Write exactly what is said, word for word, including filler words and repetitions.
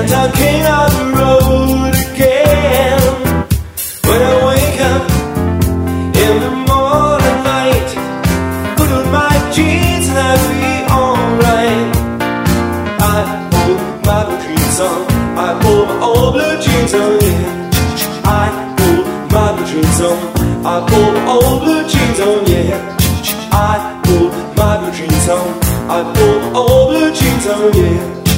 I'm king of the road again. When I wake up in the morning light, put on my jeans and I'll be alright. I pull my blue jeans on, I pull my old blue jeans on, yeah. I pull my blue jeans on, I pull my old blue jeans on, yeah. I pull my blue jeans on, I pull my old blue jeans on, yeah.